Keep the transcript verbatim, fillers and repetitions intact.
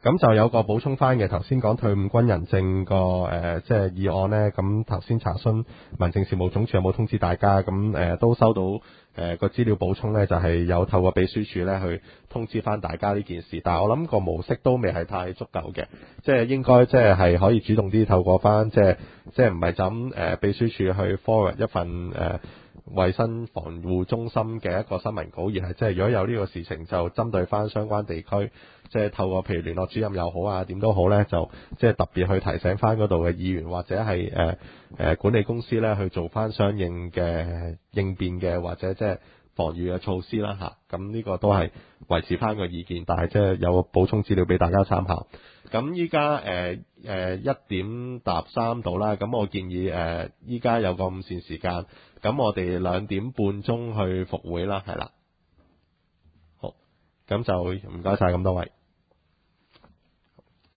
咁就有個補充翻嘅，頭先講退伍軍人證個誒即係議案呢。咁頭先查詢民政事務總署有冇通知大家，咁誒、呃、都收到誒個資料補充呢，就係、是、有透過秘書處呢去通知翻大家呢件事，但係我諗個模式都未係太足夠嘅，即係應該即係係可以主動啲透過翻即係即係唔係就咁誒秘書處去 forward 一份誒。呃衛生防護中心嘅一個新聞稿，而係即係如果有呢個事情就針對翻相關地區，即係透過譬如聯絡主任又好啊，點都好呢，就即係特別去提醒翻嗰度嘅議員或者係誒誒管理公司呢去做翻相應嘅應變嘅或者即係防禦嘅措施啦嚇。咁呢個都係維持翻個意見，但係即係有個補充資料俾大家參考。咁依家誒誒一點搭三度啦，咁我建議誒依家有個午膳時間，咁我哋兩點半鐘去復會啦，係啦。好，咁就唔該晒咁多位。